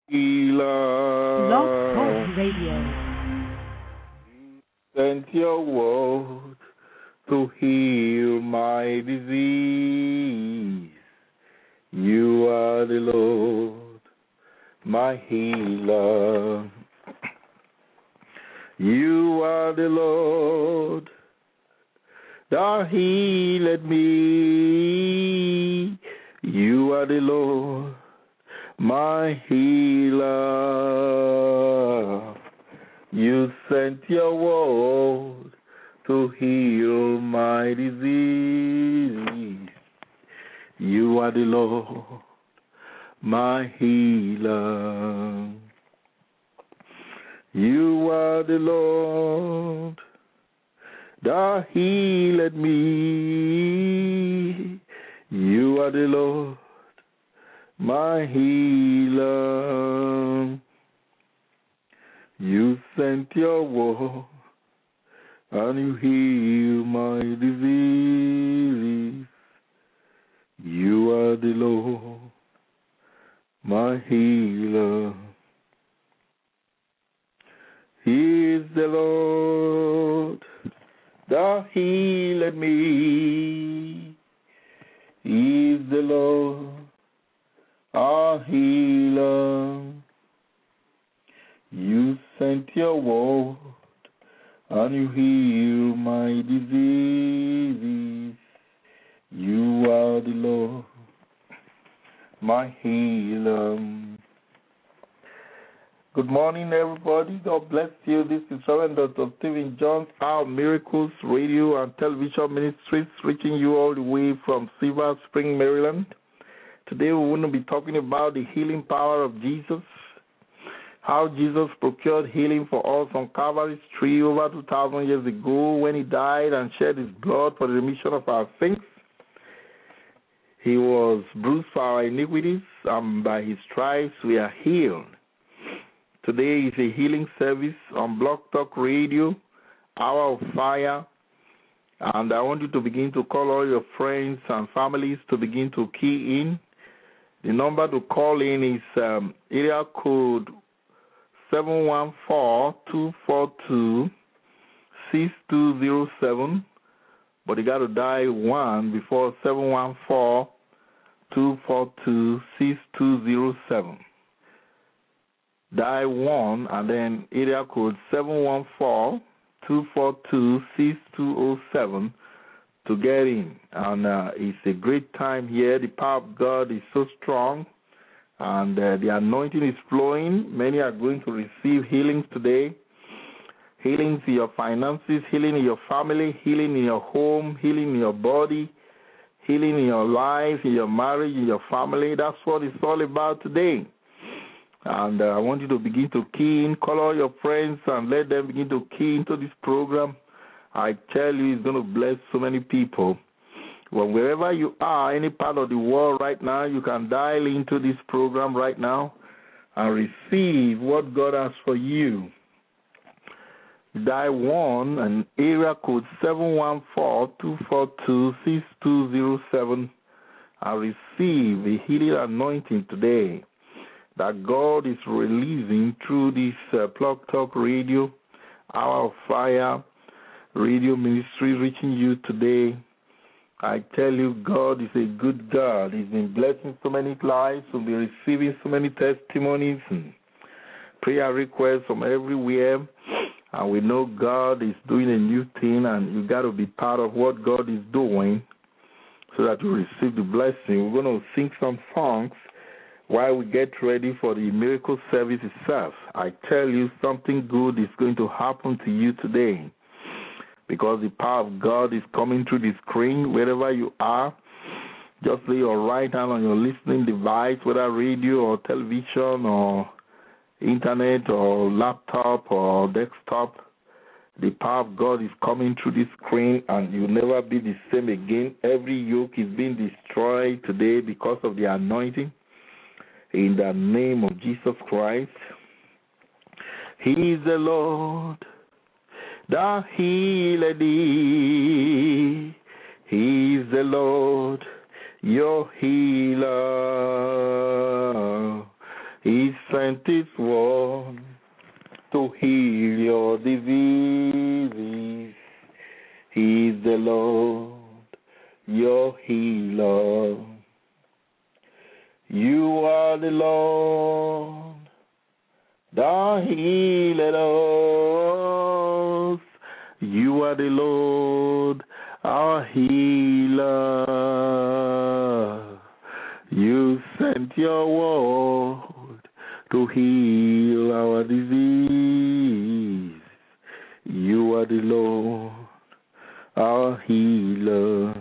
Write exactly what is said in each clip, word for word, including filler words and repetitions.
Blog Talk healer. Radio. Sent your word to heal my disease. You are the Lord, my healer. You are the Lord that healed me. You are the Lord, my healer. You sent your word to heal my disease. You are the Lord, my healer. You are the Lord that healed me. You are the Lord, my healer. You sent your word and you heal my disease. You are the Lord, my healer. He is the Lord that healed me. He is the Lord, our healer. You sent your word and you heal my diseases. You are the Lord, my healer. Good morning, everybody. God bless you. This is Reverend Doctor Stephen Jones, our Miracles Radio and Television Ministries, reaching you all the way from Silver Spring, Maryland. Today we want to be talking about the healing power of Jesus, how Jesus procured healing for us on Calvary's tree over two thousand years ago when he died and shed his blood for the remission of our sins. He was bruised for our iniquities, and by his stripes we are healed. Today is a healing service on Blog Talk Radio, Hour of Fire, and I want you to begin to call all your friends and families to begin to key in. The number to call in is um, area code seven one four, two four two, six two zero seven, but you got to dial one before seven one four, two four two, six two zero seven. Dial one and then area code seven one four, two four two, six two zero seven to get in. And uh, it's a great time here. The power of God is so strong, and uh, the anointing is flowing. Many are going to receive healings today. Healings in your finances, healing in your family, healing in your home, healing in your body, healing in your life, in your marriage, in your family. That's what it's all about today. And uh, I want you to begin to key in, call all your friends and let them begin to key into this program. I tell you, it's going to bless so many people. Well, wherever you are, any part of the world right now, you can dial into this program right now and receive what God has for you. Dial one and area code seven one four, two four two, six two zero seven and receive a healing anointing today that God is releasing through this uh, Blog Talk Radio, Hour of Fire radio ministry, reaching you today. I tell you, God is a good God. He's been blessing so many lives. We'll be receiving so many testimonies and prayer requests from everywhere. And we know God is doing a new thing, and you got to be part of what God is doing so that you receive the blessing. We're going to sing some songs while we get ready for the miracle service itself. I tell you, something good is going to happen to you today, because the power of God is coming through the screen. Wherever you are, just lay your right hand on your listening device, whether radio or television or internet or laptop or desktop. The power of God is coming through the screen, and you'll never be the same again. Every yoke is being destroyed today because of the anointing. In the name of Jesus Christ. He is the Lord that healed thee. He is the Lord, your healer. He sent his word to heal your diseases. He's the Lord, your healer. You are the Lord, the healer. You are the Lord, our healer. You sent your word to heal our disease. You are the Lord, our healer.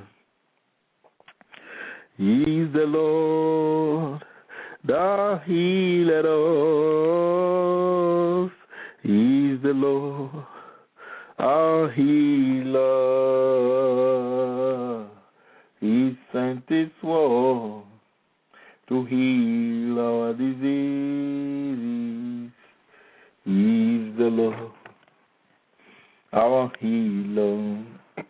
He's the Lord, the healer of. He's the Lord, our healer. He sent his word to heal our diseases. He's the Lord, our healer.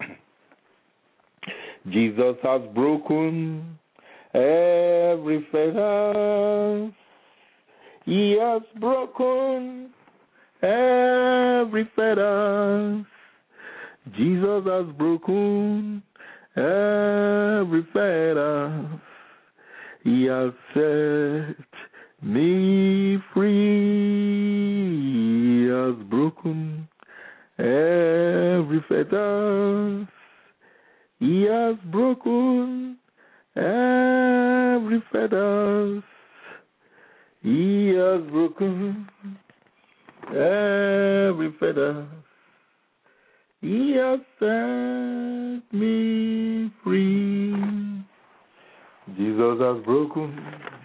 Jesus has broken every fetter. He has broken every fetter. Jesus has broken every fetter. He has set me free. He has broken every fetter. He has broken every fetter. He has broken every fetter. He has set me free. Jesus has broken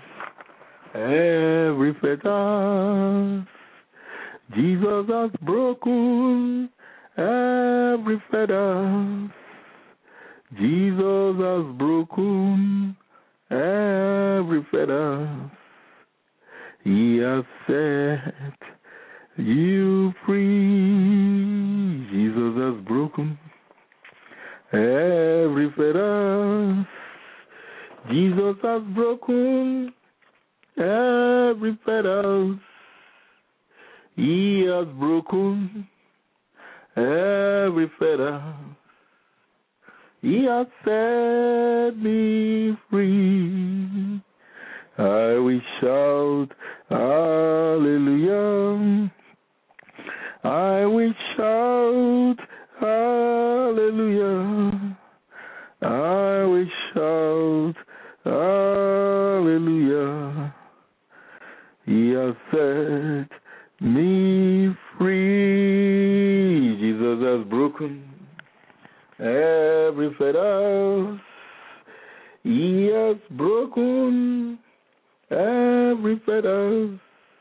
every fetter. Jesus has broken every fetter. Jesus has broken every fetter. He has set you free. Jesus has broken every fetter. Jesus has broken every fetter. He has broken every fetter. He has set me free. I will shout hallelujah. I will shout hallelujah. I will shout hallelujah. He has set me free. Jesus has broken every fetter. He has broken every fetter.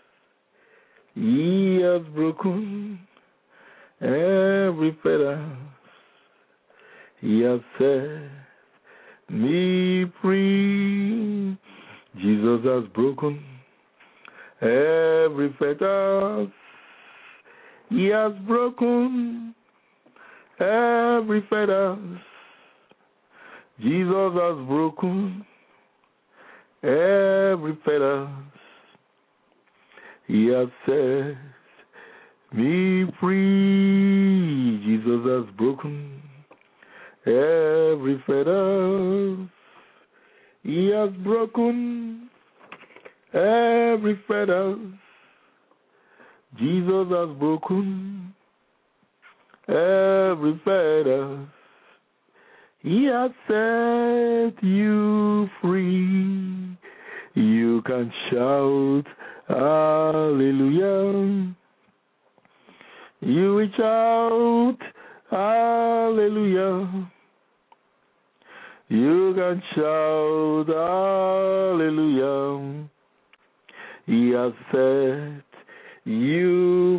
He has broken every fetter. He has set me free. Jesus has broken every fetter. He has broken every fetter. Jesus has broken every fetter. He has set me free. Jesus has broken every fetter. He has broken every fetter. Jesus has broken every fetter. He has set you free. You can shout hallelujah. You will shout hallelujah. You can shout hallelujah. He has set you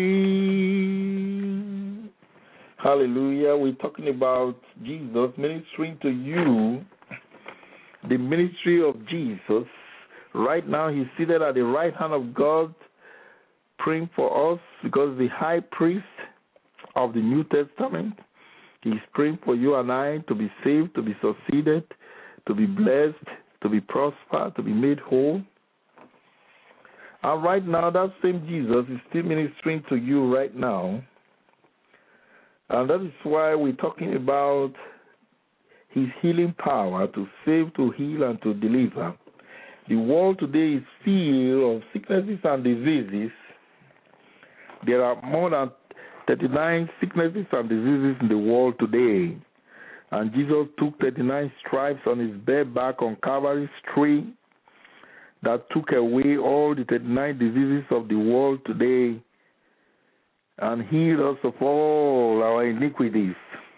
free. Hallelujah. We're talking about Jesus ministering to you, the ministry of Jesus. Right now, he's seated at the right hand of God, praying for us, because the high priest of the New Testament, he's praying for you and I to be saved, to be succeeded, to be blessed, to be prospered, to be made whole. And right now, that same Jesus is still ministering to you right now. And that is why we're talking about his healing power to save, to heal, and to deliver. The world today is filled of sicknesses and diseases. There are more than thirty-nine sicknesses and diseases in the world today. And Jesus took thirty-nine stripes on his bare back on Calvary's tree that took away all the thirty-nine diseases of the world today and healed us of all our iniquities.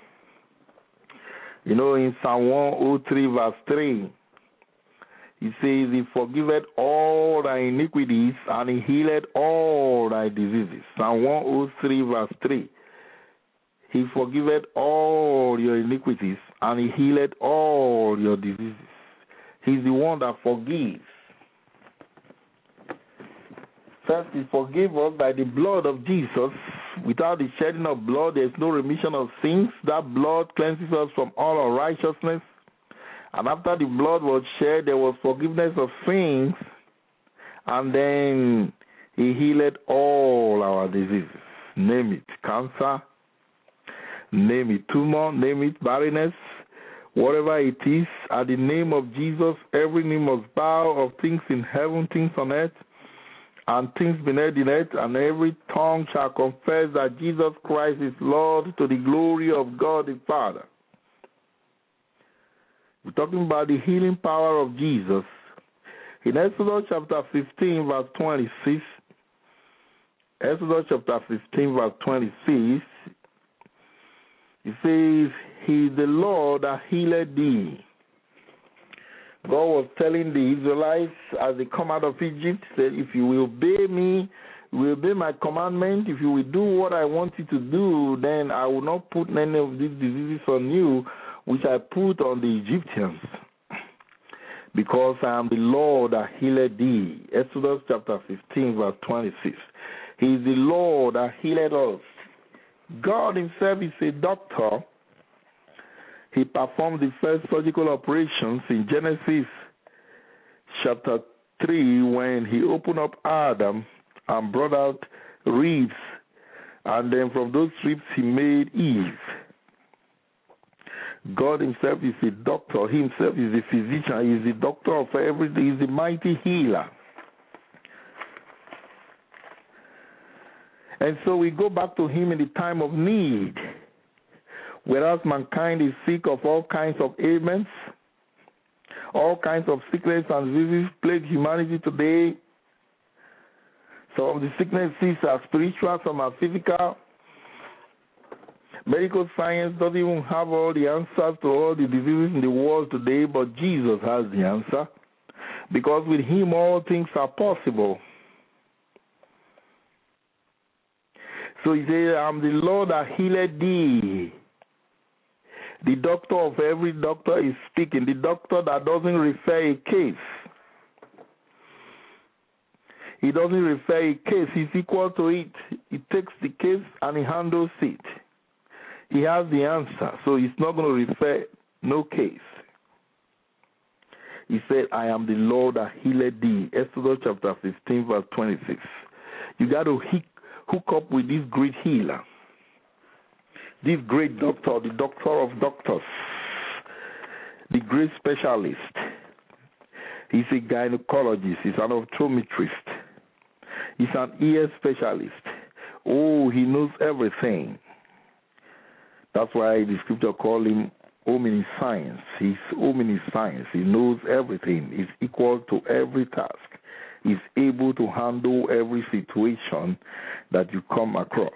You know, in Psalm one oh three, verse three, he says, he forgiveth all thy iniquities and he healeth all thy diseases. Psalm one oh three, verse three. He forgiveth all your iniquities and he healeth all your diseases. He's the one that forgives. First, he forgave us by the blood of Jesus. Without the shedding of blood, there is no remission of sins. That blood cleanses us from all unrighteousness. And after the blood was shed, there was forgiveness of sins. And then he healed all our diseases. Name it cancer, name it tumor, name it barrenness, whatever it is. At the name of Jesus, every knee must bow, of things in heaven, things on earth, and things beneath the earth, and every tongue shall confess that Jesus Christ is Lord, to the glory of God the Father. We're talking about the healing power of Jesus. In Exodus chapter fifteen, verse twenty-six, Exodus chapter fifteen, verse twenty-six, it says, he is the Lord that healeth thee. God was telling the Israelites as they come out of Egypt, said, if you will obey me, will obey my commandment, if you will do what I want you to do, then I will not put any of these diseases on you, which I put on the Egyptians, because I am the Lord that healeth thee. Exodus chapter fifteen, verse twenty-six. He is the Lord that healeth us. God himself is a doctor. He performed the first surgical operations in Genesis chapter three when he opened up Adam and brought out ribs, and then from those ribs he made Eve. God himself is a doctor. He himself is a physician. He is the doctor of everything. He is the mighty healer. And so we go back to him in the time of need. Whereas mankind is sick of all kinds of ailments, all kinds of sickness and diseases plague humanity today. Some of the sicknesses are spiritual, some are physical. Medical science doesn't even have all the answers to all the diseases in the world today, but Jesus has the answer. Because with him all things are possible. So he said, I'm the Lord that healeth thee. The doctor of every doctor is speaking. The doctor that doesn't refer a case. He doesn't refer a case. He's equal to it. He takes the case and he handles it. He has the answer. So he's not going to refer no case. He said, I am the Lord that healeth thee. Exodus chapter fifteen, verse twenty-six. You got to hook up with this great healer. This great doctor, the doctor of doctors, the great specialist. He's a gynecologist. He's an optometrist. He's an ear specialist. Oh, he knows everything. That's why the scripture call him omniscience. He's omniscience. He knows everything. He's equal to every task. He's able to handle every situation that you come across.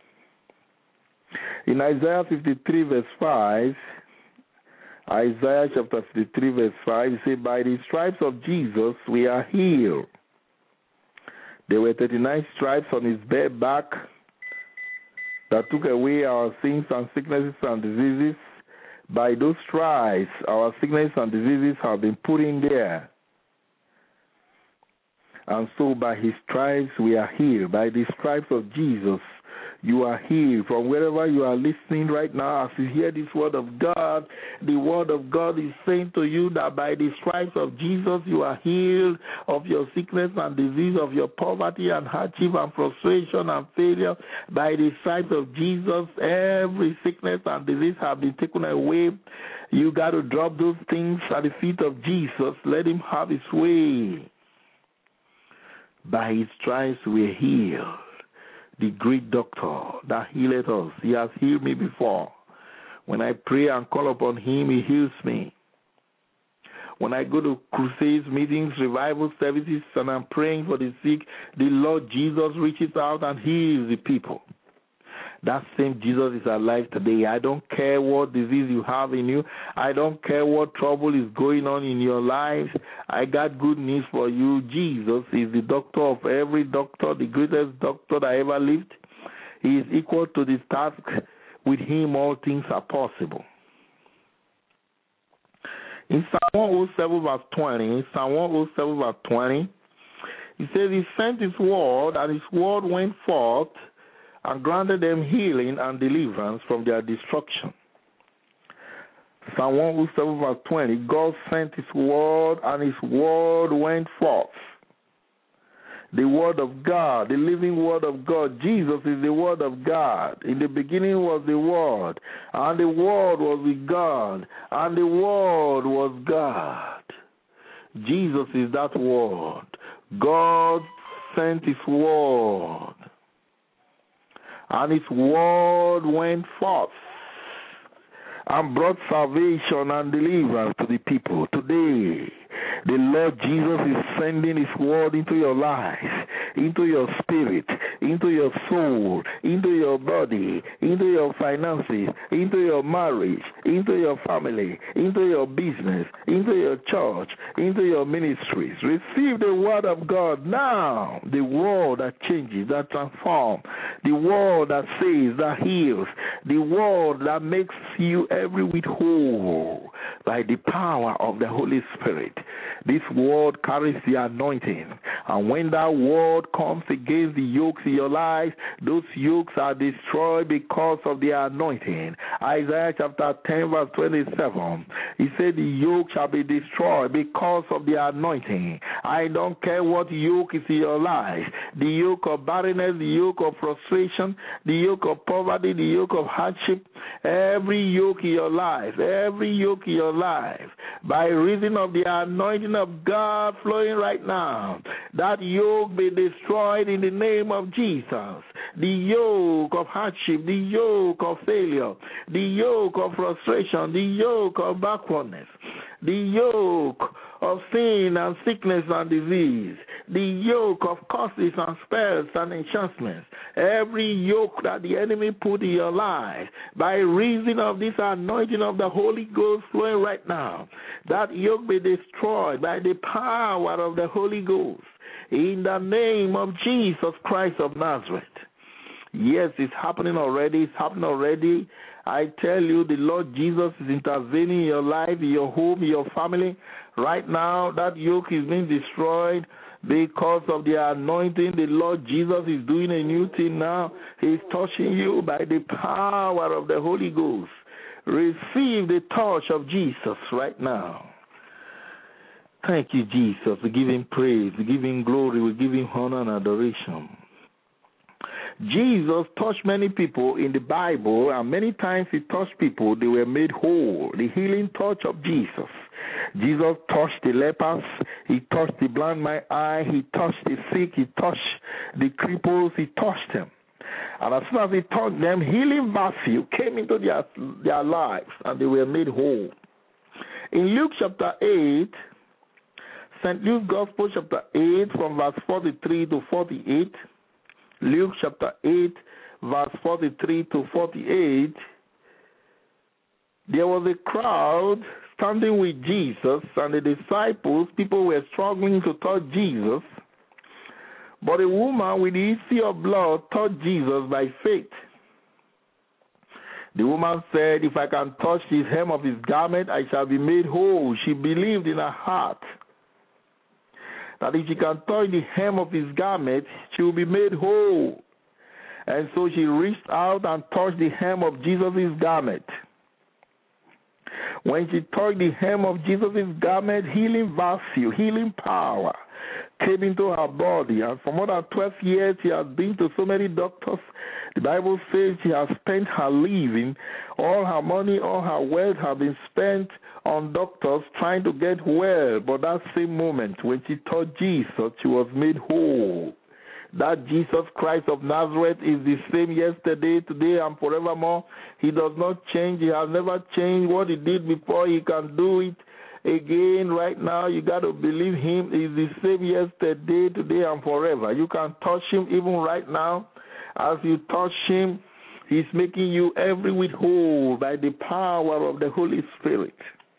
In Isaiah fifty-three, verse five, Isaiah chapter fifty-three, verse five, it says, by the stripes of Jesus we are healed. There were thirty-nine stripes on his bare back that took away our sins and sicknesses and diseases. By those stripes, our sickness and diseases have been put in there. And so by his stripes we are healed. By the stripes of Jesus, you are healed. From wherever you are listening right now, as you hear this word of God, the word of God is saying to you that by the stripes of Jesus, you are healed of your sickness and disease, of your poverty and hardship and frustration and failure. By the stripes of Jesus, every sickness and disease have been taken away. You got to drop those things at the feet of Jesus. Let him have his way. By his stripes we are healed. The great doctor that healed us. He has healed me before. When I pray and call upon him, he heals me. When I go to crusades, meetings, revival services, and I'm praying for the sick, the Lord Jesus reaches out and heals the people. That same Jesus is alive today. I don't care what disease you have in you. I don't care what trouble is going on in your life. I got good news for you. Jesus is the doctor of every doctor, the greatest doctor that ever lived. He is equal to this task. With him, all things are possible. In Psalm one oh seven, verse twenty, Psalm one oh seven, verse twenty, he says, he sent his word, and his word went forth, and granted them healing and deliverance from their destruction. Psalm one oh seven, verse twenty, God sent his word, and his word went forth. The word of God, the living word of God. Jesus is the word of God. In the beginning was the word, and the word was with God, and the word was God. Jesus is that word. God sent his word, and his word went forth and brought salvation and deliverance to the people. Today, the Lord Jesus is sending his word into your life, into your spirit, into your soul, into your body, into your finances, into your marriage, into your family, into your business, into your church, into your ministries. Receive the word of God now, the word that changes, that transforms, the word that saves, that heals, the word that makes you every whit whole by the power of the Holy Spirit. This word carries the anointing, and when that word comes against the yokes in your life, those yokes are destroyed because of the anointing. Isaiah chapter ten, verse twenty-seven, he said the yoke shall be destroyed because of the anointing. I don't care what yoke is in your life, the yoke of barrenness, the yoke of frustration, the yoke of poverty, the yoke of hardship, every yoke in your life, every yoke in your life, by reason of the anointing of God flowing right now, that yoke be destroyed in the name of Jesus. The yoke of hardship, the yoke of failure, the yoke of frustration, the yoke of backwardness, the yoke of sin and sickness and disease, the yoke of curses and spells and enchantments, every yoke that the enemy put in your life, by reason of this anointing of the Holy Ghost flowing right now, that yoke be destroyed by the power of the Holy Ghost, in the name of Jesus Christ of Nazareth. Yes, it's happening already. It's happening already. I tell you, the Lord Jesus is intervening in your life, in your home, in your family. Right now, that yoke is being destroyed because of the anointing. The Lord Jesus is doing a new thing now. He's touching you by the power of the Holy Ghost. Receive the touch of Jesus right now. Thank you, Jesus. We give him praise. We give him glory. We give him honor and adoration. Jesus touched many people in the Bible, and many times he touched people, they were made whole. The healing touch of Jesus. Jesus touched the lepers, he touched the blind man's eye, he touched the sick, he touched the cripples, he touched them. And as soon as he touched them, healing virtue came into their, their lives, and they were made whole. In Luke chapter eight, Saint Luke's Gospel chapter eight, from verse forty-three to forty-eight, Luke chapter eight, verse forty-three to forty-eight, there was a crowd standing with Jesus and the disciples. People were struggling to touch Jesus, but a woman with the issue of blood touched Jesus by faith. The woman said, if I can touch the hem of his garment, I shall be made whole. She believed in her heart that if she can touch the hem of his garment, she will be made whole. And so she reached out and touched the hem of Jesus' garment. When she touched the hem of Jesus' garment, healing virtue, healing power came into her body. And for more than twelve years, she has been to so many doctors. The Bible says she has spent her living, all her money, all her wealth have been spent on doctors trying to get well. But that same moment, when she touched Jesus, she was made whole. That Jesus Christ of Nazareth is the same yesterday, today, and forevermore. He does not change. He has never changed. What he did before, he can do it again right now. You got to believe him. He's the same yesterday, today, and forever. You can touch him even right now. As you touch him, he's making you every whit whole by the power of the Holy Spirit.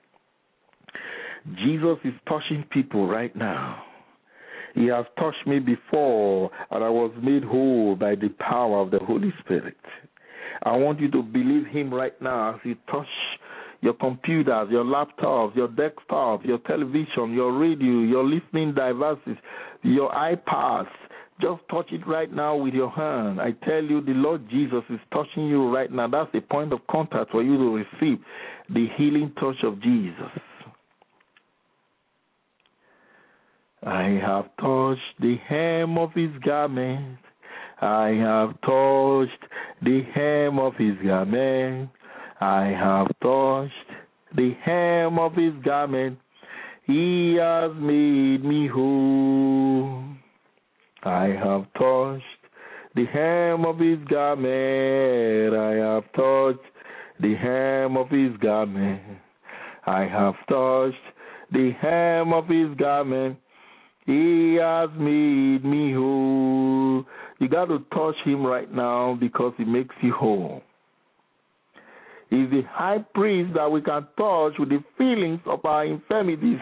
Jesus is touching people right now. He has touched me before, and I was made whole by the power of the Holy Spirit. I want you to believe him right now as you touch your computers, your laptops, your desktops, your television, your radio, your listening devices, your iPads. Just touch it right now with your hand. I tell you, the Lord Jesus is touching you right now. That's the point of contact for you to receive the healing touch of Jesus. I have touched the hem of his garment. I have touched the hem of his garment. I have touched the hem of his garment. He has made me whole. I have touched the hem of his garment. I have touched the hem of his garment. I have touched the hem of his garment. He has made me whole. You got to touch him right now because he makes you whole. He's the high priest that we can touch with the feelings of our infirmities.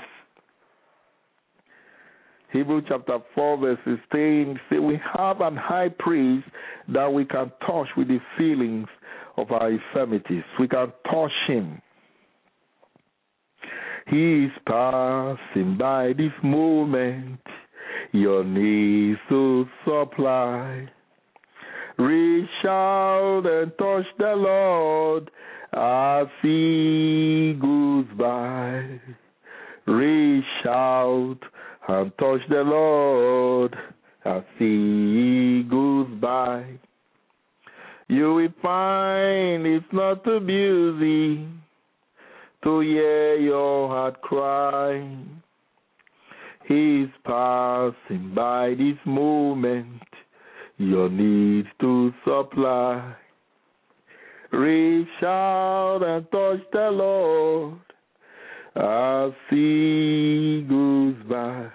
Hebrews chapter four verse sixteen say we have an high priest that we can touch with the feelings of our infirmities. We can touch him. He is passing by this moment, your needs to supply. Reach out and touch the Lord as he goes by. Reach out and touch the Lord as he goes by. You will find it's not too busy to hear your heart cry. He's passing by this moment, your needs to supply. Reach out and touch the Lord as he goes by.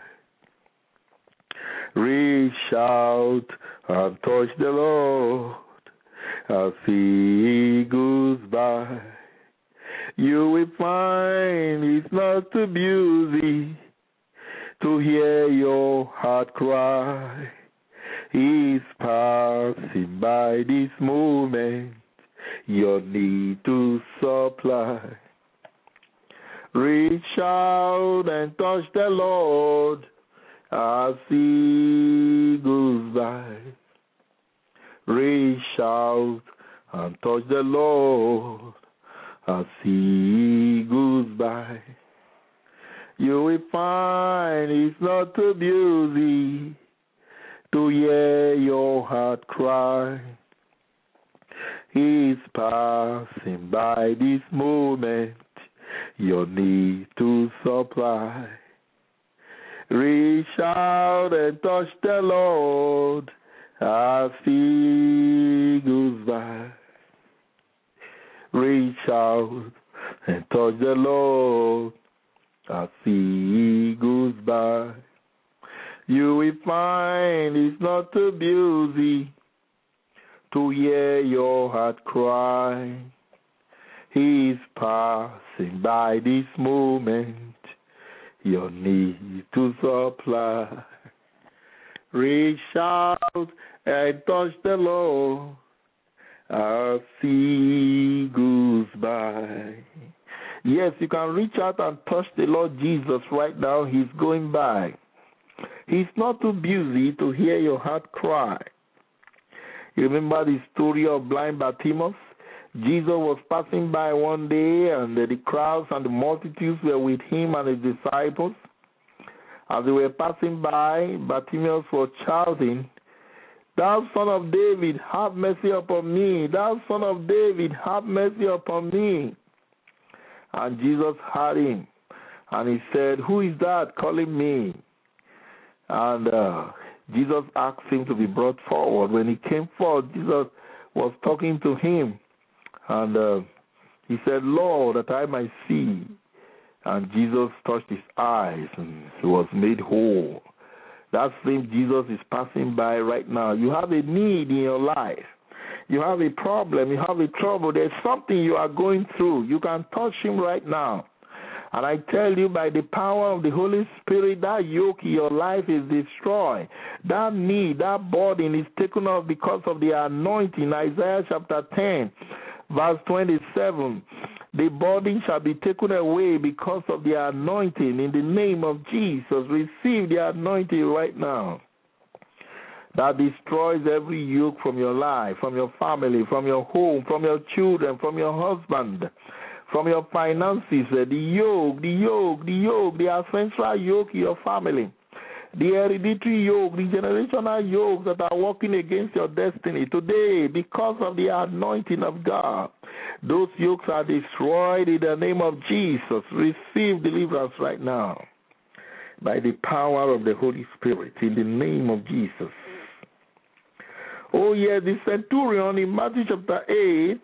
Reach out and touch the Lord as he goes by. You will find it's not too busy to hear your heart cry. He's passing by this moment, your need to supply. Reach out and touch the Lord as he goes by. Reach out and touch the Lord as he goes by. You will find it's not too busy to hear your heart cry. He's passing by this moment, your need to supply. Reach out and touch the Lord as he goes by. Reach out and touch the Lord as he goes by. You will find it's not too busy to hear your heart cry. He's passing by this moment, your need to supply. Reach out and touch the Lord as he goes by. Yes, you can reach out and touch the Lord Jesus right now. He's going by. He's not too busy to hear your heart cry. You remember the story of blind Bartimaeus? Jesus was passing by one day, and the crowds and the multitudes were with him and his disciples. As they were passing by, Bartimaeus was shouting, "Thou son of David, have mercy upon me. Thou son of David, have mercy upon me." And Jesus heard him, and he said, "Who is that calling me?" And uh, Jesus asked him to be brought forward. When he came forward, Jesus was talking to him, and uh, he said, "Lord, that I might see." And Jesus touched his eyes, and he was made whole. That same Jesus is passing by right now. You have a need in your life. You have a problem. You have a trouble. There's something you are going through. You can touch him right now. And I tell you, by the power of the Holy Spirit, that yoke in your life is destroyed. That need, that burden is taken off because of the anointing. Isaiah chapter ten, verse twenty-seven. The burden shall be taken away because of the anointing. In the name of Jesus, receive the anointing right now that destroys every yoke from your life, from your family, from your home, from your children, from your husband, from your finances. The yoke, the yoke, the yoke, the ancestral yoke in your family, the hereditary yoke, the generational yoke that are working against your destiny. Today, because of the anointing of God, those yokes are destroyed in the name of Jesus. Receive deliverance right now by the power of the Holy Spirit in the name of Jesus. Oh, yeah, the centurion in Matthew chapter eight,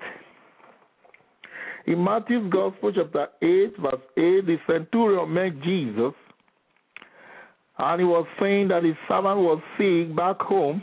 in Matthew's Gospel chapter eight, verse eight, the centurion met Jesus, and he was saying that his servant was sick back home,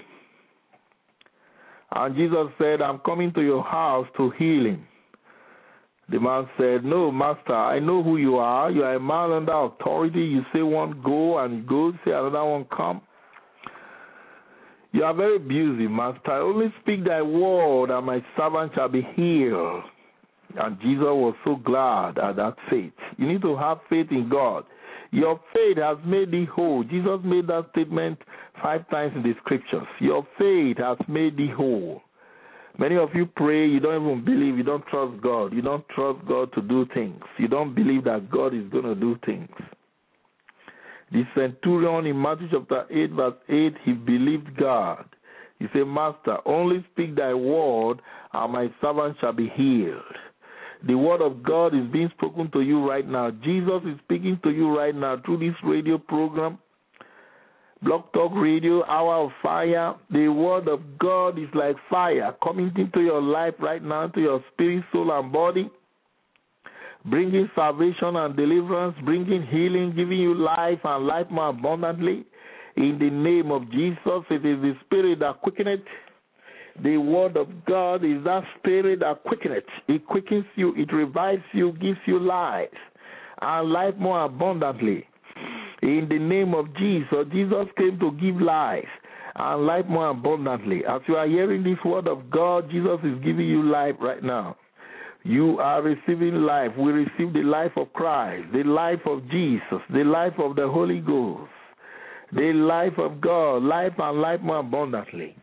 and Jesus said, "I'm coming to your house to heal him." The man said, "No, master, I know who you are. You are a man under authority. You say one go, and he goes, say another one come. You are very busy, master. I only speak thy word, and my servant shall be healed." And Jesus was so glad at that faith. You need to have faith in God. Your faith has made thee whole. Jesus made that statement five times in the scriptures. Your faith has made thee whole. Many of you pray, you don't even believe, you don't trust God. You don't trust God to do things. You don't believe that God is going to do things. The centurion in Matthew chapter eight, verse eight, he believed God. He said, "Master, only speak thy word, and my servant shall be healed." The word of God is being spoken to you right now. Jesus is speaking to you right now through this radio program, Blog Talk Radio, Hour of Fire. The word of God is like fire coming into your life right now, to your spirit, soul, and body, bringing salvation and deliverance, bringing healing, giving you life and life more abundantly. In the name of Jesus, it is the Spirit that quickeneth. The word of God is that Spirit that quickeneth. It quickens you, it revives you, gives you life, and life more abundantly. In the name of Jesus, Jesus came to give life and life more abundantly. As you are hearing this word of God, Jesus is giving you life right now. You are receiving life. We receive the life of Christ, the life of Jesus, the life of the Holy Ghost, the life of God, life and life more abundantly.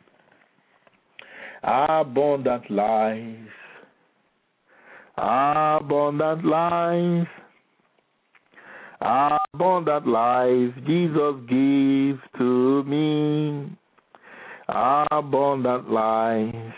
Abundant life, abundant life. Abundant life Jesus gives to me. Abundant life.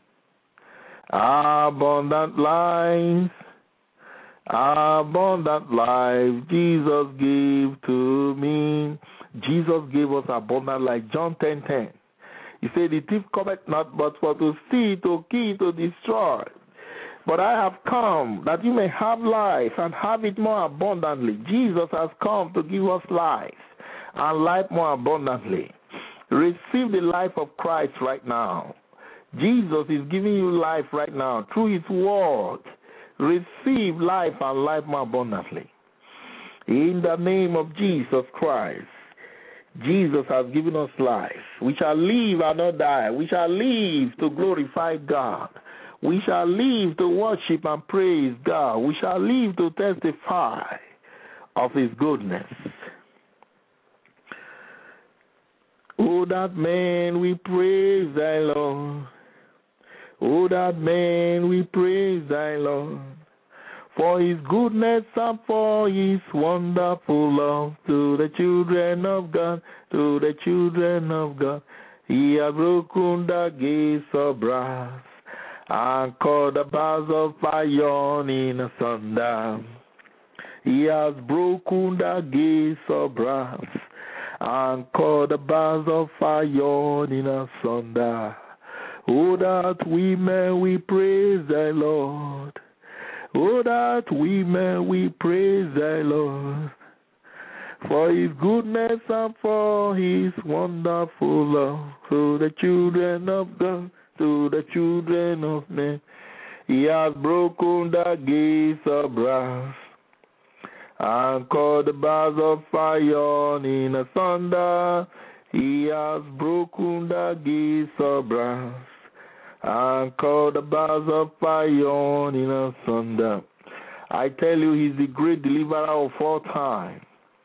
Abundant life. Abundant life Jesus gave to me. Jesus gave us abundant life. John ten ten. He said, "The thief cometh not but for to steal, to kill, to destroy. But I have come that you may have life and have it more abundantly." Jesus has come to give us life and life more abundantly. Receive the life of Christ right now. Jesus is giving you life right now through his word. Receive life and life more abundantly. In the name of Jesus Christ, Jesus has given us life. We shall live and not die. We shall live to glorify God. We shall live to worship and praise God. We shall live to testify of his goodness. Oh, that man, we praise thy Lord. Oh, that man, we praise thy Lord. For his goodness and for his wonderful love to the children of God, to the children of God. He has broken the gates of brass and cut the bars of iron in asunder. He has broken the gates of brass and cut the bars of iron in asunder. Oh, that we may we praise thy Lord. Oh, that we may we praise thy Lord. For his goodness and for his wonderful love to the children of God, to the children of men. He has broken the gates of brass and cut the bars of iron in asunder. He has broken the gates of brass and cut the bars of iron in asunder. I tell you, he's the great deliverer of all time.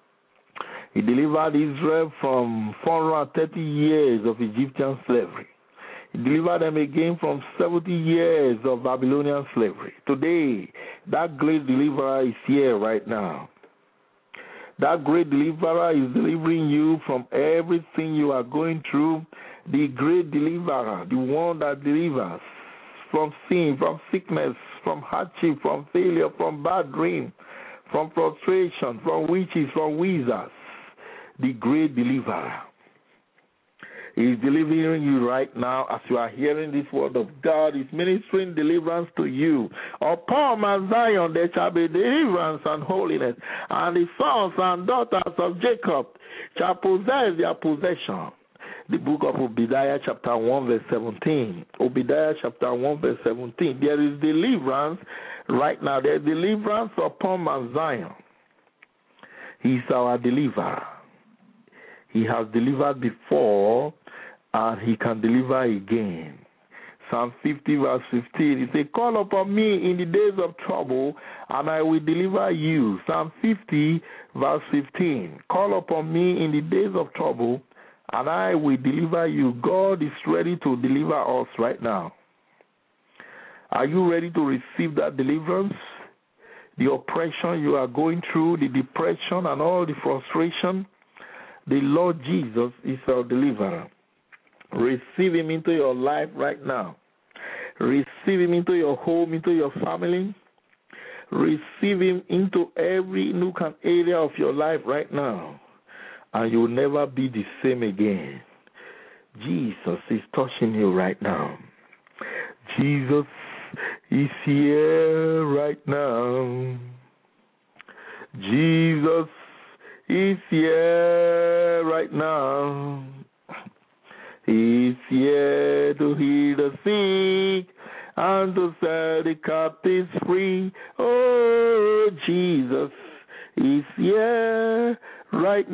He delivered Israel from four hundred thirty years of Egyptian slavery. He delivered them again from seventy years of Babylonian slavery. Today, that great deliverer is here right now. That great deliverer is delivering you from everything you are going through. The great deliverer, the one that delivers from sin, from sickness, from hardship, from failure, from bad dream, from frustration, from witches, from wizards. The great deliverer. He is delivering you right now as you are hearing this word of God. He is ministering deliverance to you. Upon Mount Zion there shall be deliverance and holiness, and the sons and daughters of Jacob shall possess their possession. The book of Obadiah chapter one verse seventeen. Obadiah chapter one verse seventeen. There is deliverance right now. There is deliverance upon Mount Zion. He is our deliverer. He has delivered before, and he can deliver again. Psalm fifty verse fifteen, he said, call upon me in the days of trouble, and I will deliver you. Psalm fifty verse fifteen, call upon me in the days of trouble, and I will deliver you. God is ready to deliver us right now. Are you ready to receive that deliverance? The oppression you are going through, the depression and all the frustration, the Lord Jesus is our deliverer. Receive him into your life right now. Receive him into your home, into your family. Receive him into every nook and area of your life right now. And you will never be the same again. Jesus is touching you right now. Jesus is here right now. Jesus is here right now. He's here to heal the sick and to set the captives free. Oh, Jesus is here right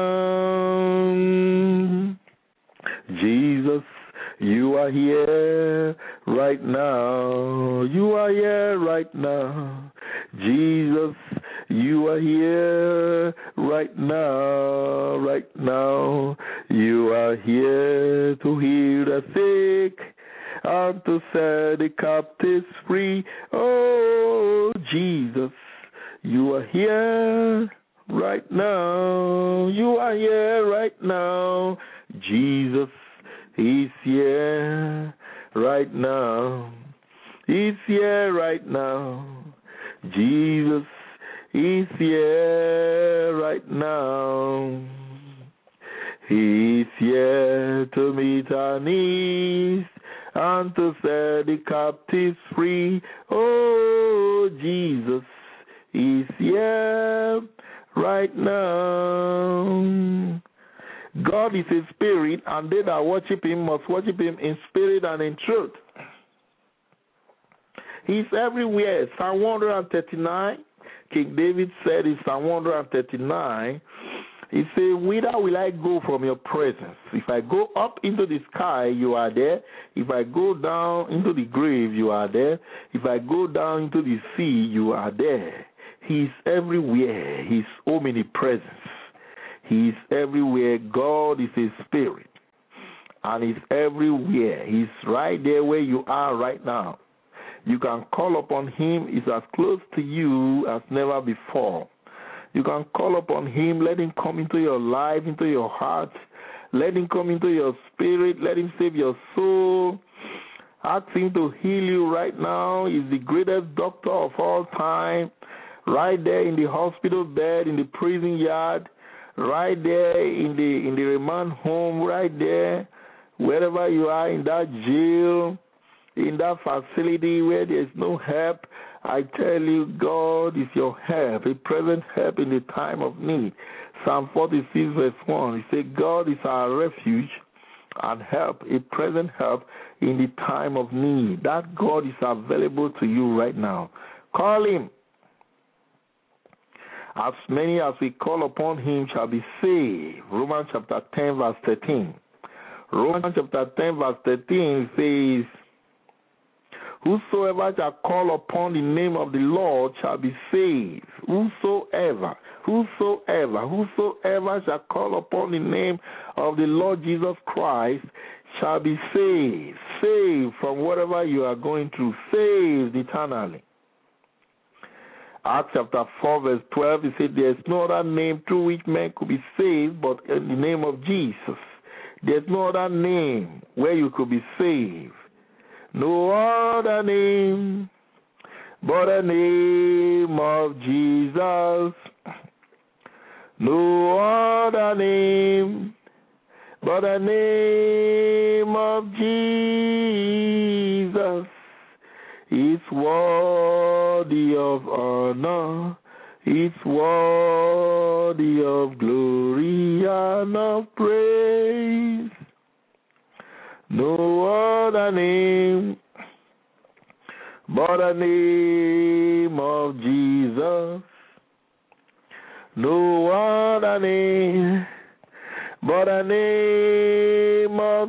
now. Jesus, you are here right now. You are here right now. Jesus, you are here right now, right now. You are here to heal the sick and to set the captives free. Oh, Jesus, you are here right now. You are here right now. Jesus is here right now. He's here right now. Jesus is here right now. He's here to meet our needs and to set the captives free. Oh, Jesus is here right now. God is a spirit, and they that worship him must worship him in spirit and in truth. He's everywhere. Psalm one thirty-nine, King David said in Psalm one thirty-nine, he said, whither will I go from your presence? If I go up into the sky, you are there. If I go down into the grave, you are there. If I go down into the sea, you are there. He's everywhere. He's omnipresent. He is everywhere. God is a spirit, and He's everywhere. He's right there where you are right now. You can call upon Him. He's as close to you as never before. You can call upon Him. Let Him come into your life, into your heart. Let Him come into your spirit. Let Him save your soul. Ask Him to heal you right now. He's the greatest doctor of all time. Right there in the hospital bed, in the prison yard, right there in the in the remand home, right there, wherever you are, in that jail, in that facility where there's no help, I tell you, God is your help, a present help in the time of need. Psalm forty-six verse one, he said, God is our refuge and help, a present help in the time of need. That God is available to you right now. Call Him. As many as we call upon Him shall be saved. Romans chapter ten verse thirteen. Romans chapter ten verse thirteen says, whosoever shall call upon the name of the Lord shall be saved. Whosoever, whosoever, whosoever shall call upon the name of the Lord Jesus Christ shall be saved. Saved from whatever you are going through. Saved eternally. Acts chapter four verse twelve, he said, there is no other name through which men could be saved but in the name of Jesus. There is no other name where you could be saved. No other name but the name of Jesus. No other name but the name of Jesus. It's worthy of honor, it's worthy of glory and of praise. No other name but the name of Jesus. No other name but the name of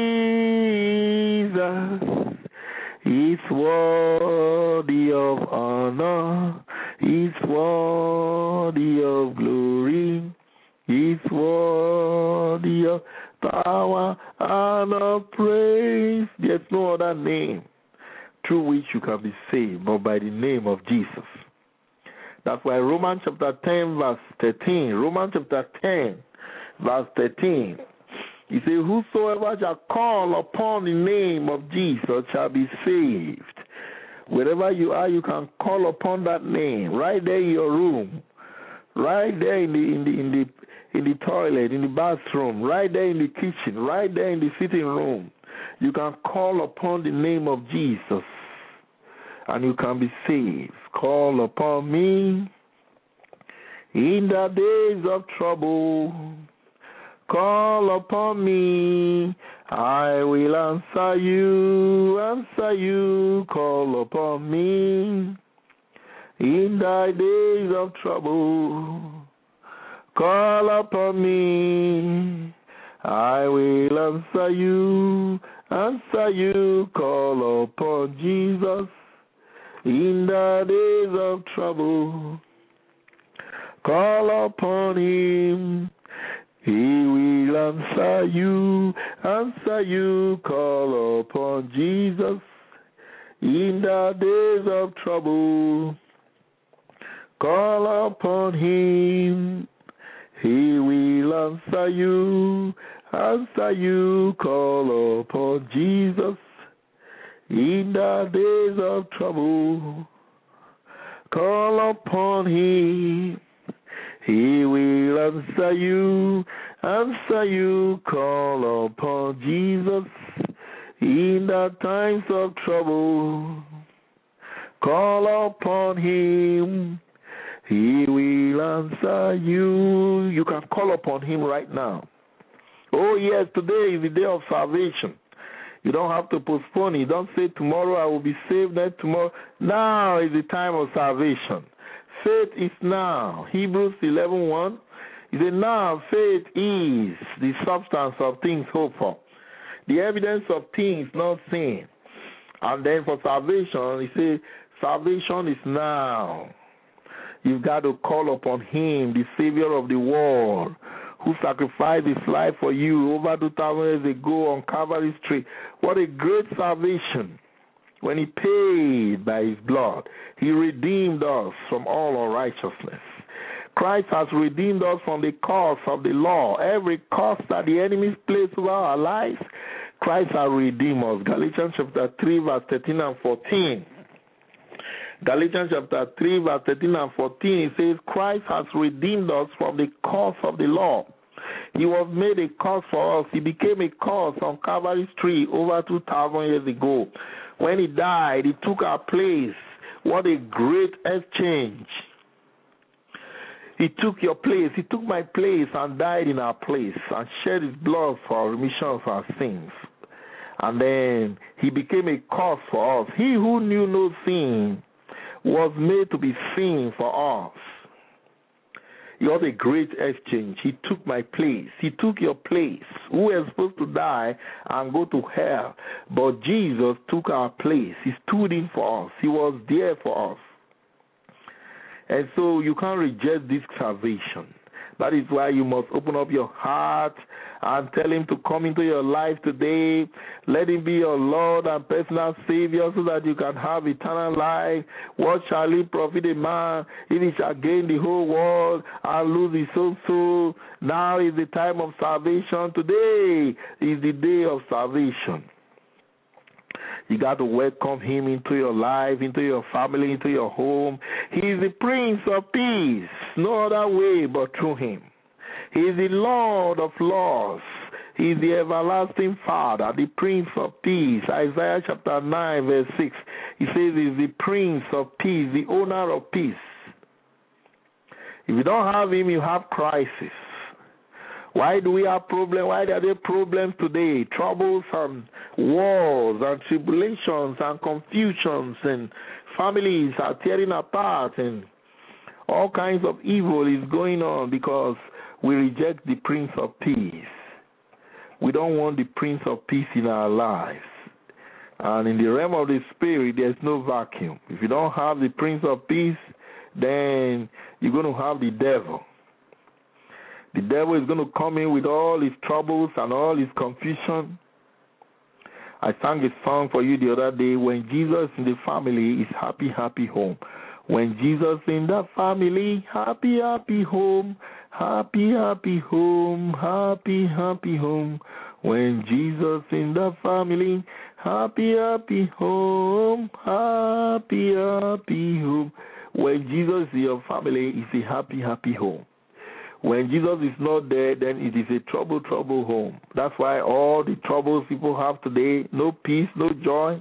Jesus. It's worthy of honor, it's worthy of glory, it's worthy of power and of praise. There's no other name through which you can be saved but by the name of Jesus. That's why Romans chapter ten verse thirteen, Romans chapter ten verse thirteen, he says, whosoever shall call upon the name of Jesus shall be saved. Wherever you are, you can call upon that name. Right there in your room. Right there in the in the in the in the toilet, in the bathroom, right there in the kitchen, right there in the sitting room. You can call upon the name of Jesus and you can be saved. Call upon me in the days of trouble. Call upon me, I will answer you, answer you. Call upon me in the days of trouble. Call upon me, I will answer you, answer you. Call upon Jesus in the days of trouble. Call upon Him, He will answer you, answer you. Call upon Jesus in the days of trouble. Call upon Him, He will answer you, answer you. Call upon Jesus in the days of trouble. Call upon Him, He will answer you, answer you. Call upon Jesus in the times of trouble. Call upon Him, He will answer you. You can call upon Him right now. Oh yes, today is the day of salvation. You don't have to postpone it. Don't say tomorrow I will be saved, then tomorrow. Now is the time of salvation. Faith is now. Hebrews eleven one. He said, now faith is the substance of things hoped for, the evidence of things not seen. And then for salvation, he said, salvation is now. You've got to call upon Him, the Savior of the world, who sacrificed his life for you over two thousand years ago on Calvary's tree. What a great salvation. When he paid by his blood, he redeemed us from all unrighteousness. Christ has redeemed us from the curse of the law. Every curse that the enemies place over our lives, Christ has redeemed us. Galatians chapter three, verse thirteen and fourteen. Galatians chapter three, verse thirteen and fourteen, it says, Christ has redeemed us from the curse of the law. He was made a curse for us. He became a curse on Calvary's tree over two thousand years ago. When he died, he took our place. What a great exchange. He took your place. He took my place and died in our place and shed his blood for remission of our sins. And then he became a curse for us. He who knew no sin was made to be sin for us. It was a great exchange. He took my place. He took your place. We were supposed to die and go to hell, but Jesus took our place. He stood in for us. He was there for us. And so you can't reject this salvation. That is why you must open up your heart and tell him to come into your life today. Let him be your Lord and personal Savior so that you can have eternal life. What shall it profit a man if he shall gain the whole world and lose his own soul? Now is the time of salvation. Today is the day of salvation. You got to welcome him into your life, into your family, into your home. He is the Prince of Peace. No other way but through him. He is the Lord of Lords. He is the everlasting Father, the Prince of Peace. Isaiah chapter nine, verse six. He says he is the Prince of Peace, the owner of peace. If you don't have him, you have crisis. Why do we have problems? Why are there problems today? Troubles and wars and tribulations and confusions, and families are tearing apart, and all kinds of evil is going on because we reject the Prince of Peace. We don't want the Prince of Peace in our lives. And in the realm of the Spirit, there's no vacuum. If you don't have the Prince of Peace, then you're going to have the devil. The devil is going to come in with all his troubles and all his confusion. I sang a song for you the other day, when Jesus in the family is happy, happy home. When Jesus in the family, happy, happy home. Happy, happy home, happy, happy home. When Jesus in the family, happy, happy home, happy, happy home. When Jesus is in your family, it's a happy, happy home. When Jesus is not there, then it is a trouble, trouble home. That's why all the troubles people have today, no peace, no joy.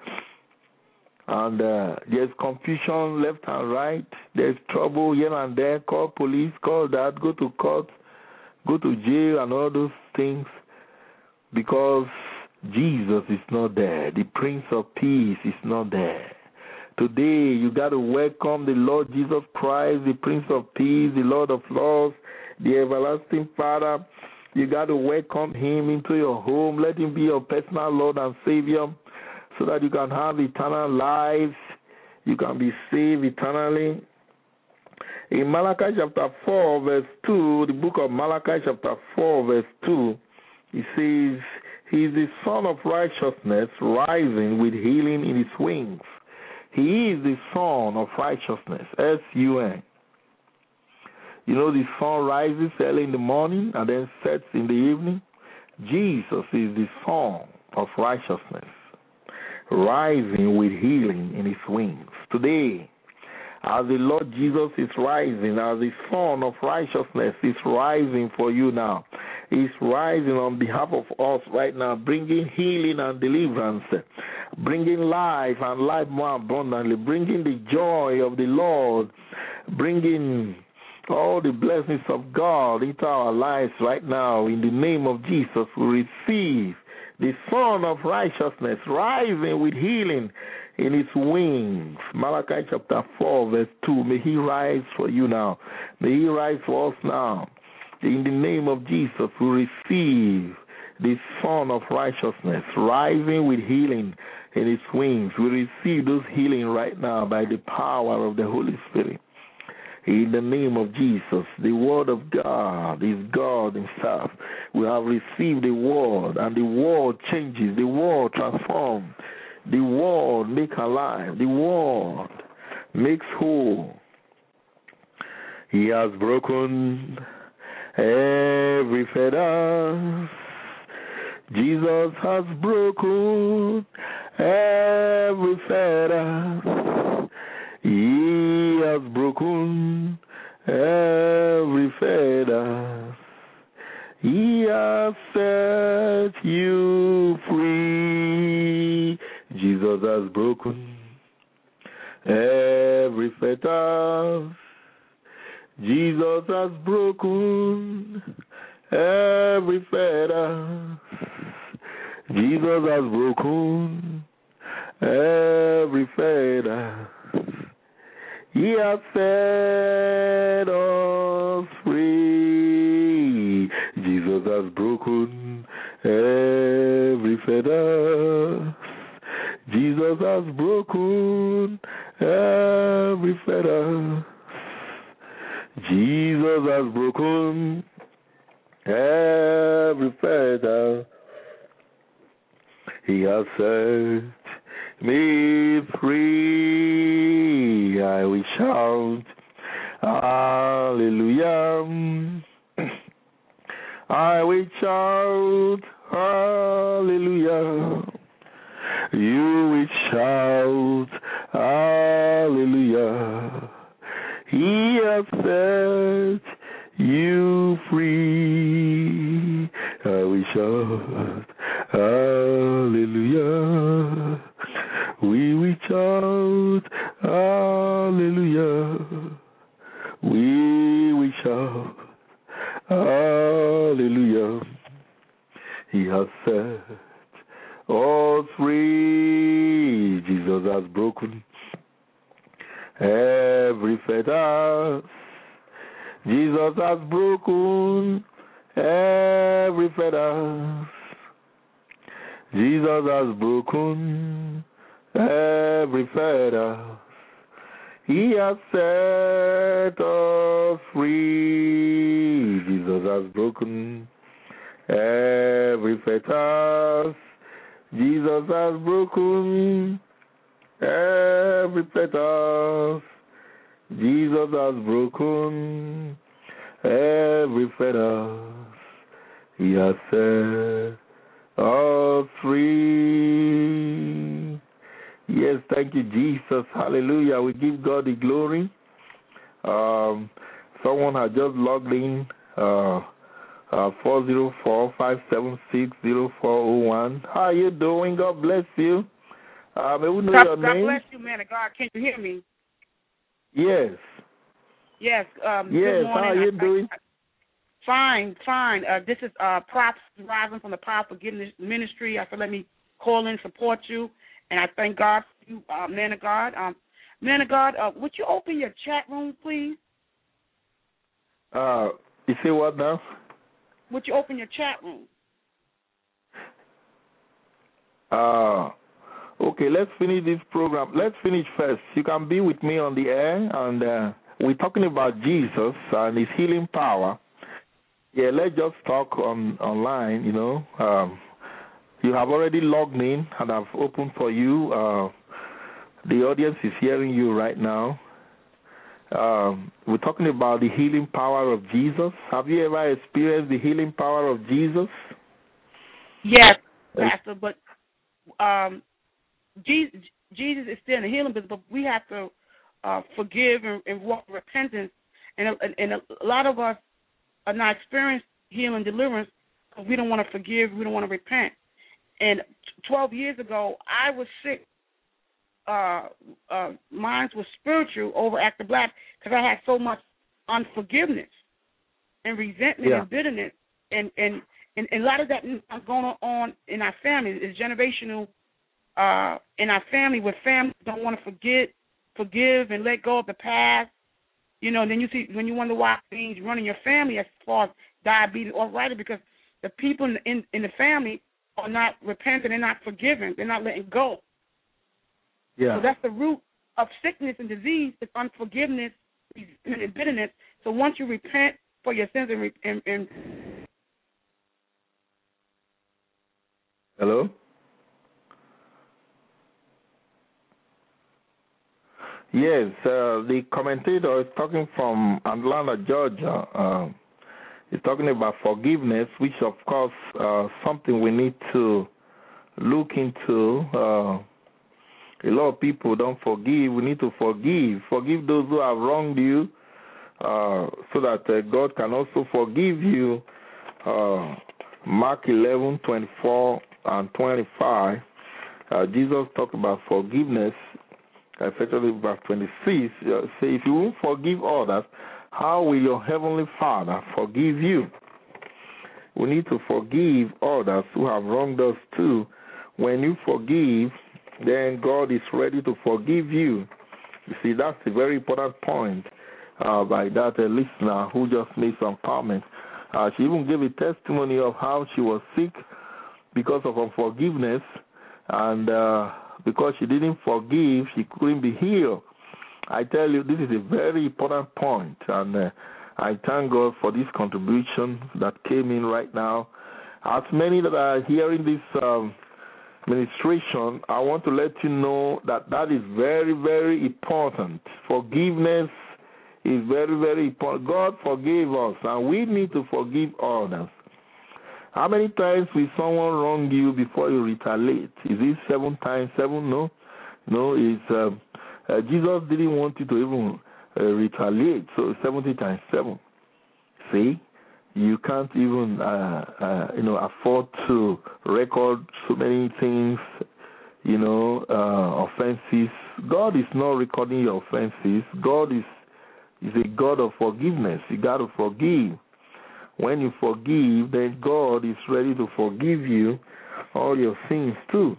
And uh, there's confusion left and right. There's trouble here and there. Call police, call that, go to court, go to jail and all those things. Because Jesus is not there. The Prince of Peace is not there. Today, you got to welcome the Lord Jesus Christ, the Prince of Peace, the Lord of Lords, the everlasting Father. You got to welcome him into your home. Let him be your personal Lord and Savior so that you can have eternal life. You can be saved eternally. In Malachi chapter four, verse two, the book of Malachi chapter four, verse two, it says, he is the Son of Righteousness, rising with healing in his wings. He is the Son of Righteousness, S U N. You know, the sun rises early in the morning and then sets in the evening. Jesus is the Son of Righteousness, rising with healing in his wings. Today, as the Lord Jesus is rising, as the Son of Righteousness is rising for you now, he's rising on behalf of us right now, bringing healing and deliverance, bringing life and life more abundantly, bringing the joy of the Lord, bringing all the blessings of God into our lives right now. In the name of Jesus, we receive the Son of Righteousness rising with healing in his wings. Malachi chapter four, verse two. May he rise for you now. May he rise for us now. In the name of Jesus, we receive the Son of Righteousness rising with healing in his wings. We receive those healing right now by the power of the Holy Spirit. In the name of Jesus, the word of God is God himself. We have received the word, and the word changes, the word transforms, the word makes alive, the word makes whole. He has broken every fetter. Jesus has broken every fetter. He has broken every fetter. He has set you free. Jesus has broken every fetter. Jesus has broken every fetter. Jesus has broken every fetter. He has set us free. Jesus has broken every fetter. Jesus has broken every fetter. Jesus has broken every fetter. He has set me free. I will shout, hallelujah. I will shout, hallelujah. You will shout, hallelujah. He has set you free. I will shout, hallelujah. We will shout, hallelujah. We will shout, hallelujah. He has set us free. Jesus has broken every fetter. Jesus has broken every fetter. Jesus has broken every fetter. He has set us free. Jesus has broken every fetter. Jesus has broken every fetter. Jesus has broken every fetter. He has set us free. Yes, thank you, Jesus. Hallelujah. We give God the glory. Um, someone has just logged in. Uh, uh, four zero four, five seven six, zero four zero one. How are you doing? God bless you. Uh, may we know God, your God name? bless you, man of God. Can you hear me? Yes. Yes. Um, Yes. good morning. How are you I, doing? I, fine, fine. Uh, this is uh, Props Rising from the Power Forgiveness Ministry. I said, let me call in, support you, and I thank God for you, uh, man of God. Um, man of God, uh, would you open your chat room, please? Uh, you say what now? Would you open your chat room? Uh, okay, let's finish this program. Let's finish first. You can be with me on the air, and uh, we're talking about Jesus and his healing power. Yeah, let's just talk on online, you know. Um, you have already logged in, and I've opened for you. Uh, the audience is hearing you right now. Um, we're talking about the healing power of Jesus. Have you ever experienced the healing power of Jesus? Yes, Pastor, but um, Jesus, Jesus is still in the healing business, but we have to uh, forgive and, and walk in repentance. And, and, and a lot of us are not experienced healing deliverance because we don't want to forgive, we don't want to repent. And twelve years ago, I was sick. Uh, uh, mine was spiritual over Actor Black because I had so much unforgiveness and resentment Yeah. and bitterness. And, and, and, and a lot of that is going on in our family. It's generational uh, in our family where families don't want to forget, forgive and let go of the past. You know, and then you see when you wonder why things run in your family as far as diabetes or arthritis, because the people in, in, in the family are not repenting, they're not forgiving, they're not letting go. Yeah. So that's the root of sickness and disease is unforgiveness and bitterness. So once you repent for your sins and, and, and Hello? Yes, uh, the commentator is talking from Atlanta, Georgia. Uh, he's talking about forgiveness, which, of course, uh, something we need to look into. Uh, a lot of people don't forgive. We need to forgive. Forgive those who have wronged you, uh, so that uh, God can also forgive you. Uh, Mark eleven, twenty-four and twenty-five, uh, Jesus talked about forgiveness. Especially verse twenty-six, uh, say, if you won't forgive others, how will your heavenly Father forgive you? We need to forgive others who have wronged us too. When you forgive, then God is ready to forgive you. You see, that's a very important point uh, by that uh, listener who just made some comments. Uh, she even gave a testimony of how she was sick because of unforgiveness, and uh, because she didn't forgive, she couldn't be healed. I tell you, this is a very important point, and uh, I thank God for this contribution that came in right now. As many that are hearing this um, ministration, I want to let you know that that is very, very important. Forgiveness is very, very important. God forgave us, and we need to forgive others. How many times will someone wrong you before you retaliate? Is it seven times seven? No. No, it's, uh, uh, Jesus didn't want you to even uh, retaliate, so seventy times seven. See? You can't even, uh, uh, you know, afford to record so many things, you know, uh, offenses. God is not recording your offenses. God is, is a God of forgiveness. You got to forgive. When you forgive, then God is ready to forgive you all your sins too.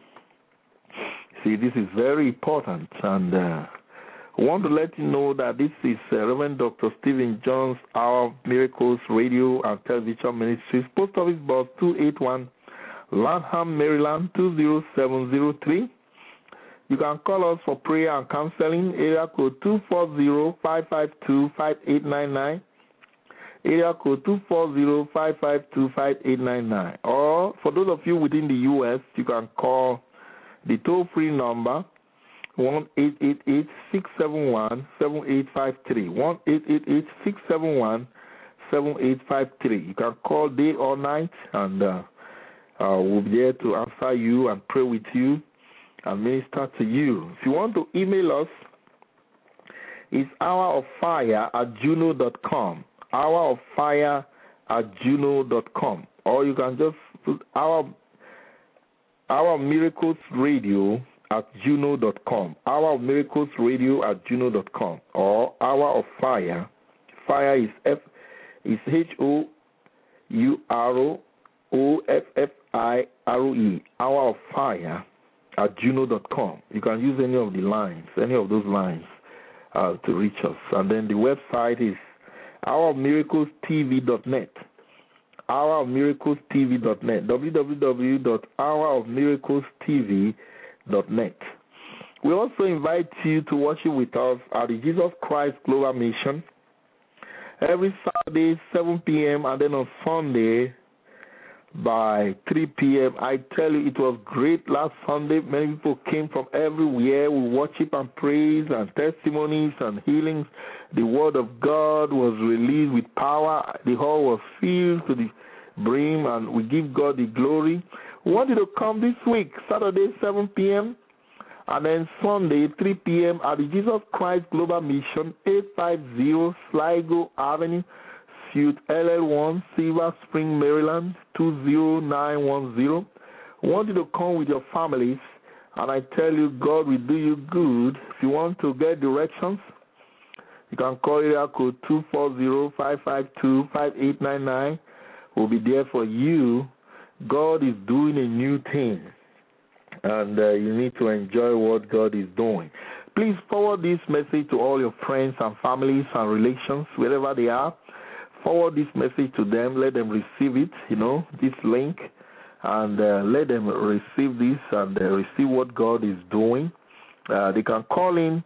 See, this is very important, and uh, I want to let you know that this is uh, Reverend Doctor Stephen Jones, Hour of Miracles Radio and Television Ministries, Post Office Box two eighty-one, Lanham, Maryland two zero seven zero three. You can call us for prayer and counseling, area code two four zero, five five two, five eight nine nine. Area code two four zero, five five two, five eight nine nine. Or for those of you within the U S, you can call the toll-free number one eight eight eight, six seven one, seven eight five three. one eight eight eight, six seven one, seven eight five three. You can call day or night, and uh, uh, we'll be there to answer you and pray with you and minister to you. If you want to email us, it's hour of fire at juno dot com. Hour of fire at juno dot com, or you can just put our our miracles radio at juno dot com. Hour of miracles radio at juno dot com, or hour of fire. Fire is F is H O U R O F F I R O E. Hour of fire at juno dot com. You can use any of the lines, any of those lines uh, to reach us, and then the website is hour of miracles t v dot net. hour of miracles t v dot net. w w w dot hour of miracles t v dot net. We also invite you to worship with us at the Jesus Christ Global Mission every Saturday, seven p.m., and then on Sunday by three p.m. I tell you, it was great last Sunday. Many people came from everywhere. We worship and praise and testimonies and healings. The word of God was released with power. The hall was filled to the brim, and we give God the glory. We want you to come this week, Saturday, seven p.m., and then Sunday, three p.m. at the Jesus Christ Global Mission, eight fifty Sligo Avenue, Suite L L one, Silver Spring, Maryland, two zero nine one zero. We want you to come with your families, and I tell you, God will do you good. If you want to get directions, you can call area code two four zero, five five two, five eight nine nine. We'll be there for you. God is doing a new thing, and uh, you need to enjoy what God is doing. Please forward this message to all your friends and families and relations, wherever they are. Forward this message to them. Let them receive it, you know, this link, and uh, let them receive this and uh, receive what God is doing. Uh, they can call in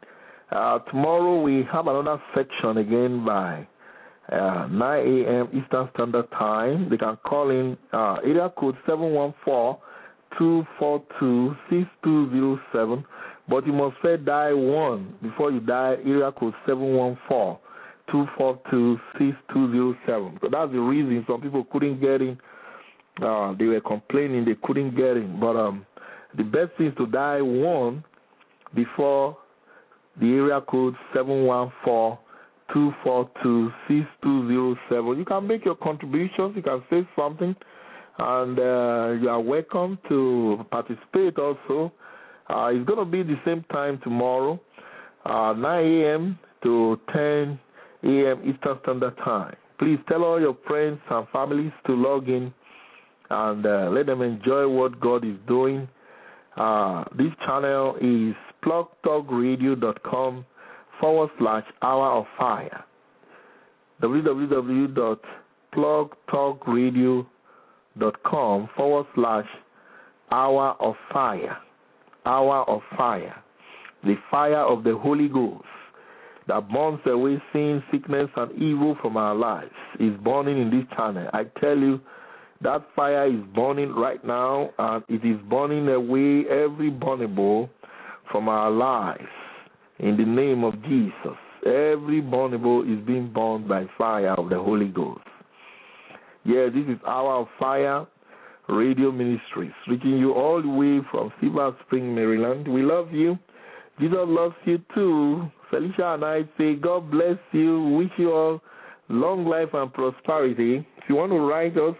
Uh, tomorrow we have another section again by uh, nine a.m. Eastern Standard Time. They can call in uh, area code seven one four, two four two, six two zero seven. But you must first dial one before you dial area code seven one four, two four two, six two zero seven. So that's the reason some people couldn't get in. Uh, they were complaining they couldn't get in. But um, the best thing is to dial one before the area code seven one four, two four two, six two zero seven. You can make your contributions. You can say something. And uh, you are welcome to participate also. Uh, it's going to be the same time tomorrow, uh, nine a.m. to ten a.m. Eastern Standard Time. Please tell all your friends and families to log in and uh, let them enjoy what God is doing. Uh, this channel is plugtalkradio.com forward slash hour of fire. www.plugtalkradio.com forward slash hour of fire. Hour of fire. The fire of the Holy Ghost that burns away sin, sickness, and evil from our lives is burning in this channel. I tell you, that fire is burning right now, and it is burning away every burnable from our lives. In the name of Jesus, every burnable is being burned by fire of the Holy Ghost. Yeah, this is Hour of Fire Radio Ministries, reaching you all the way from Silver Spring, Maryland. We love you. Jesus loves you too. Felicia and I say God bless you. Wish you all long life and prosperity. If you want to write us,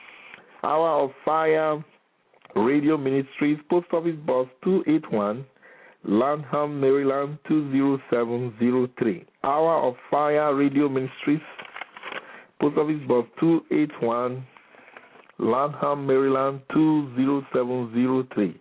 Hour of Fire Radio Ministries, Post Office Box two eighty-one, Lanham, Maryland two zero seven zero three. Hour of Fire Radio Ministries, Post Office Box two eighty-one, Lanham, Maryland two zero seven zero three.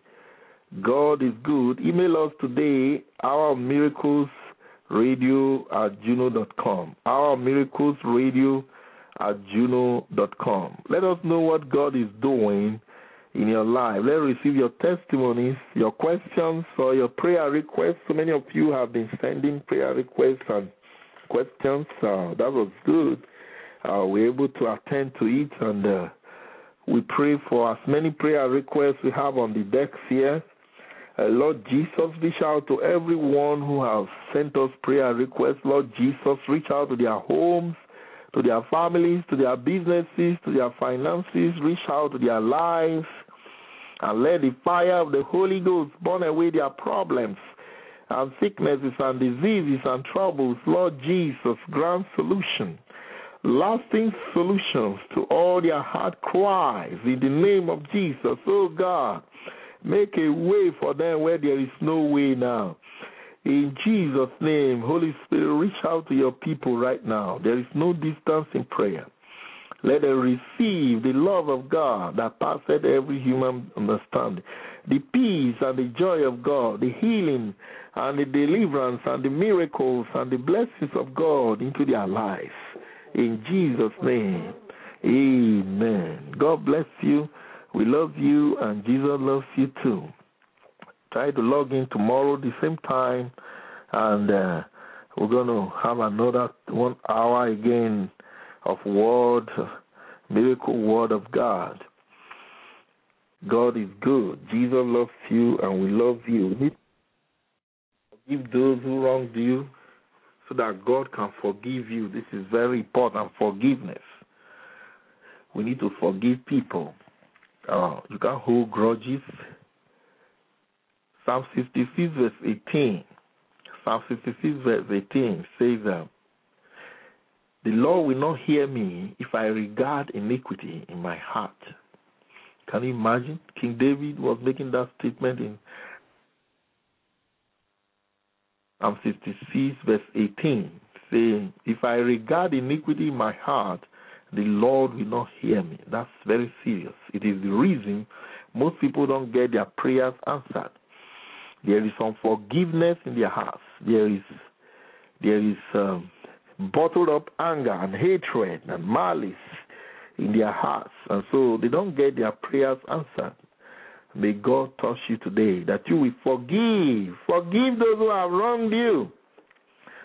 God is good. Email us today, Hour of Miracles Radio at juno dot com. Hour of Miracles Radio at juno dot com. Let us know what God is doing in your life. Let us receive your testimonies, your questions, or your prayer requests. So many of you have been sending prayer requests and questions. Uh, that was good. Uh, we're able to attend to it, and uh, we pray for as many prayer requests we have on the decks here. Uh, Lord Jesus, reach out to everyone who has sent us prayer requests. Lord Jesus, reach out to their homes, to their families, to their businesses, to their finances. Reach out to their lives, and let the fire of the Holy Ghost burn away their problems and sicknesses and diseases and troubles. Lord Jesus, grant solution, lasting solutions to all their heart cries in the name of Jesus. Oh God, make a way for them where there is no way now. In Jesus' name, Holy Spirit, reach out to your people right now. There is no distance in prayer. Let them receive the love of God that passeth every human understanding, the peace and the joy of God, the healing and the deliverance and the miracles and the blessings of God into their lives. In Jesus' name, amen. God bless you. We love you, and Jesus loves you too. Try to log in tomorrow the same time, and uh, we're going to have another one hour again of word, miracle word of God. God is good. Jesus loves you, and we love you. Forgive those who wronged you so that God can forgive you. This is very important, forgiveness. We need to forgive people. Uh, you can't hold grudges. Psalm sixty-six, verse eighteen. Psalm sixty-six, verse eighteen says, uh, the Lord will not hear me if I regard iniquity in my heart. Can you imagine? King David was making that statement in Psalm sixty-six, verse eighteen, saying, if I regard iniquity in my heart, the Lord will not hear me. That's very serious. It is the reason most people don't get their prayers answered. There is unforgiveness in their hearts. There is there is um, bottled up anger and hatred and malice in their hearts, and so they don't get their prayers answered. May God touch you today that you will forgive. Forgive those who have wronged you.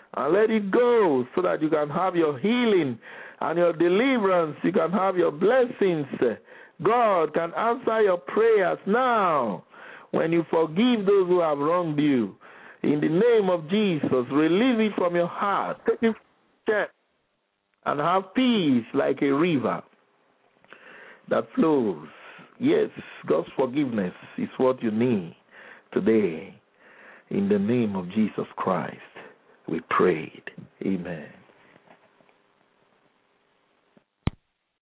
and let it go so that you can have your healing and your deliverance. You can have your blessings. God can answer your prayers now when you forgive those who have wronged you. In the name of Jesus, release it from your heart. Take it check and have peace like a river that flows. Yes, God's forgiveness is what you need today. In the name of Jesus Christ, we prayed. Amen.